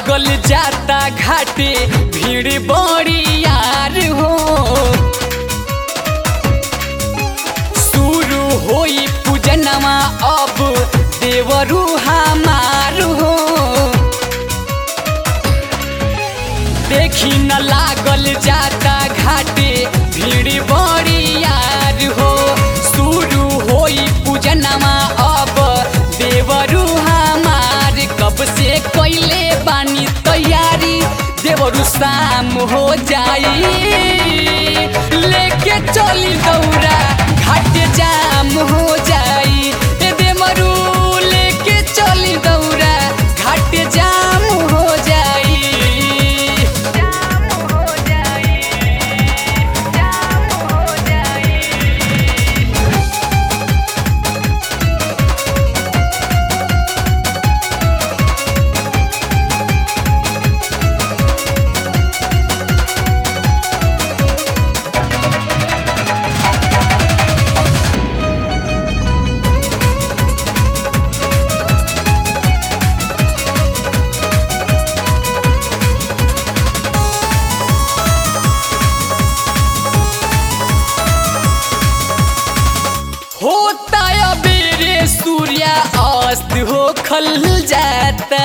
लागल जाता घाटे भीड़ बड़ी यार हो। शुरू होई पूजनमा अब देवरू हमार हो। देखी न लागल जाता घाटे भीड़ बड़ी यार हो। शुरू होई पूजनमा अब देवरू हमार कब से कैले बानी तैयारी देवरू शाम हो जाई। लेके चली दौरा घाट जाम हो जाई। देवरू लेके चली दौरा घाट जाम हो जाई। जाम हो जाई, जाम हो जाई। होता अबेरे सूर्य अस्त हो खल जाता।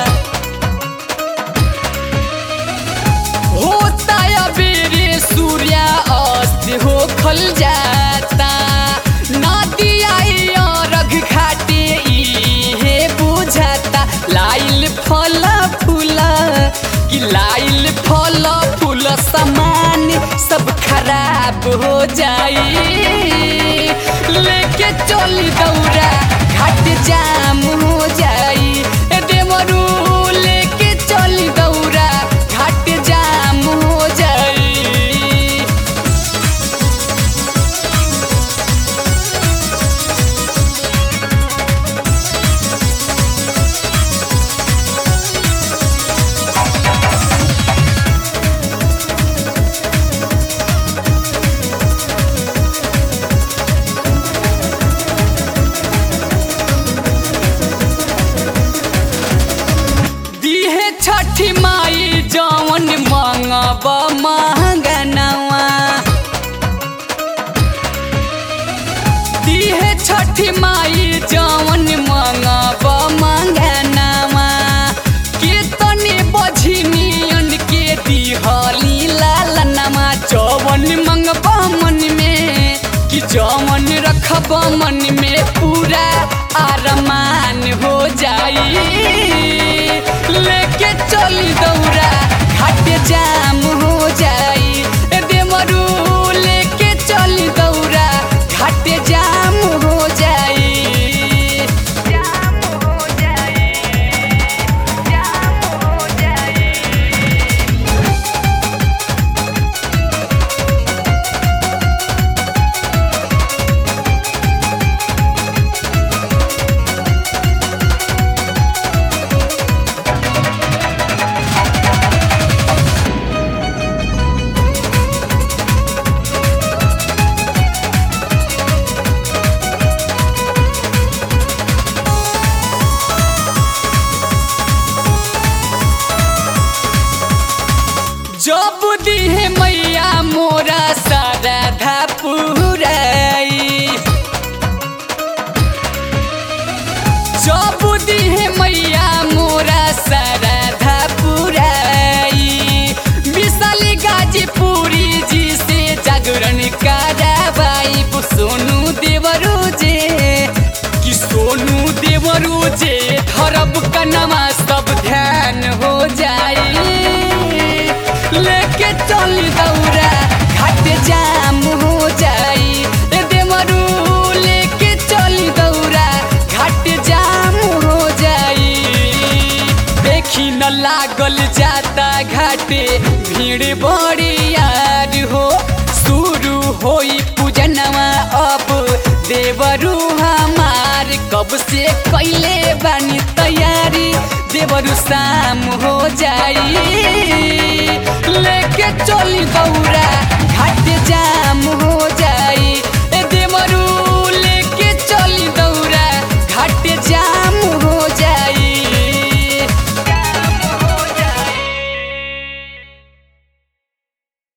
होता अबेरे सूर्य अस्त हो खल जाता। नदी आई रघ घाटे इहे बुझाता। लाइल फल फूल कि लाइल फल फूल सामान सब खराब हो जाई। लेके चली दौरा घाट जाम हो जाई। देवरू लेके चली दौरा घाट जाम हो जाई। छठी माई जवन मंगब महंगनवा। दिहे छठी माई जवन मंगब महंगनवा। कितने बझिनियन के दिहली लालनमा। जवन मंगब मन में कि जवन रखब मन में पूरा आरमान हो जाई। लेके चली दौरा घाट जाम हो जाई। देवरू लेके चली दौरा घाट जाम हो जाई। जाम हो जाई, जाम हो जाई। जब दिहे मैया मोरा साराधा पुराई। जब दिहे मैया मोरा साराधा पुराई। विशाल गाजीपुरी जी से जागरण करावाई। सोनू देवरू जे कि सोनू देवरू जे धरब कनमा सब ध्यान हो जाई। लेके चली दौरा घाट जाम हो जाई। देवरू लेके चली दौरा घाट जाम हो जाई। देखी न लागल जाता घाटे भीड़ बड़ी यार हो। शुरू होई पूजनवा अब देवरू हमार कब से कैले बानी तैयारी देवरू शाम हो जाई। लेके चली दौरा घाट जाम हो जाई।